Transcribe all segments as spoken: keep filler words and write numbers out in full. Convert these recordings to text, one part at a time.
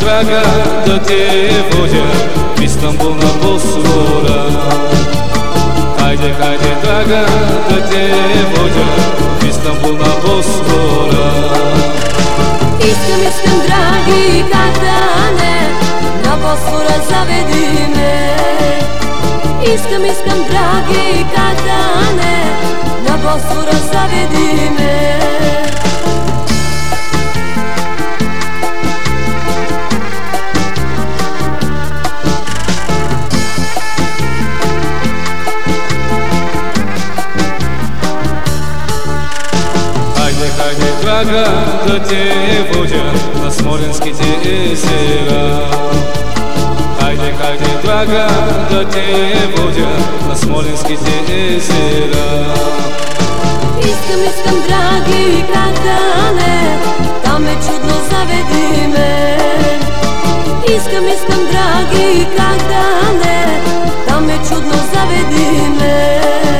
драга, да те водя в Истанбул на Босфора. Хайде, хайде, драга, да те водя в Истанбул на Босфора. Искам, искам, драги, как да не, на Босфора заведи ме. Искам, искам, драги, как да не, на Босфора заведи ме. Хайде, драга, да те водя на Смолянските езера. Хайде, хайде, драга, да те водя на Смолянските езера. Искам, искам, драги, как да не, там е чудно, заведи ме. Искам, искам, драги, как да не, там е чудно, заведи ме.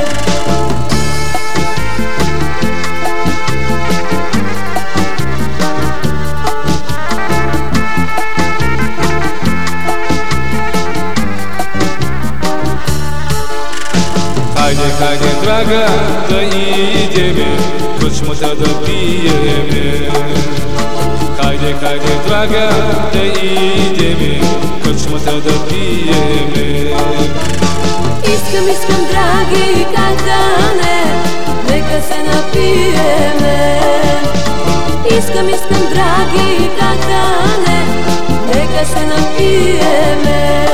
Хайде, хайде, драга, да идеме, кръчмата да пиеме. Хайде, хайде, драга, да идеме, кръчмата да пиеме. Искам, искам, драги, как да не, нека се напиеме. Искам, искам, драги, как да не, нека се напиеме.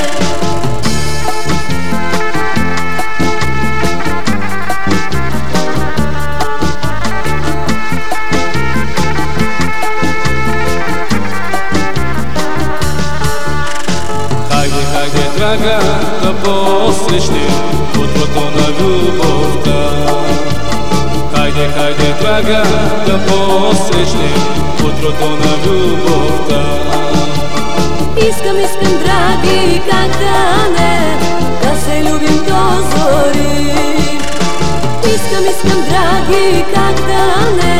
Драга, да посрещнем утрото на любовта. Хайде, хайде, драга, да посрещнем утрото на любовта. Искам, искам, драги, как да не, да се любим до зори. Искам, искам, драги, как да не,